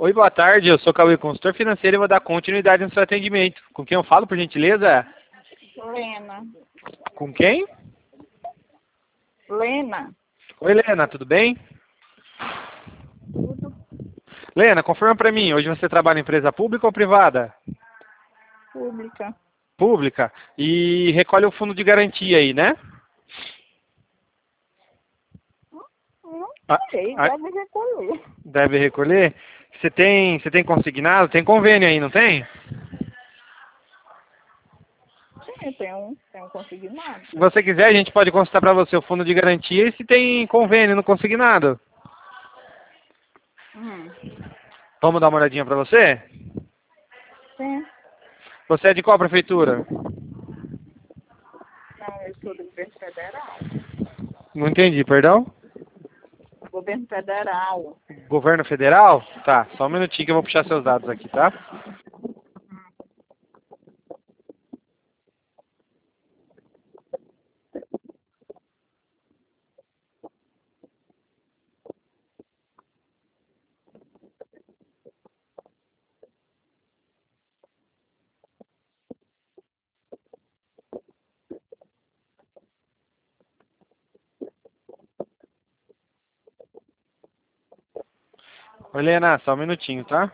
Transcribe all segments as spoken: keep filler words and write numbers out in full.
Oi, boa tarde. Eu sou Cauê, consultor financeiro, e vou dar continuidade no seu atendimento. Com quem eu falo, por gentileza? Lena. Com quem? Lena. Oi, Lena, tudo bem? Tudo Lena, confirma pra mim, hoje você trabalha em empresa pública ou privada? pública. Pública. E recolhe o fundo de garantia aí, né? Não Ah, sei, ah, deve recolher. deve recolher? Você tem, você tem consignado? Tem convênio aí, não tem? Sim, tem um, tem um consignado. Se você quiser, a gente pode consultar pra você o fundo de garantia e se tem convênio no consignado. Hum. Vamos dar uma olhadinha pra você? Sim. Você é de qual prefeitura? Não, eu sou do governo federal. Não entendi, perdão? Governo federal. Governo federal? Tá, só um minutinho que eu vou puxar seus dados aqui, tá? Oi, Lena, só um minutinho, tá?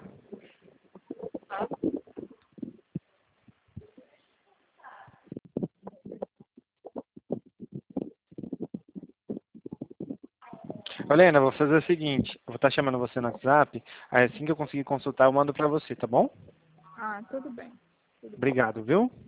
Ô, Lena, eu vou fazer o seguinte, eu vou estar chamando você no WhatsApp, aí assim que eu conseguir consultar, eu mando pra você, tá bom? Ah, tudo bem. Tudo bom. Obrigado, viu?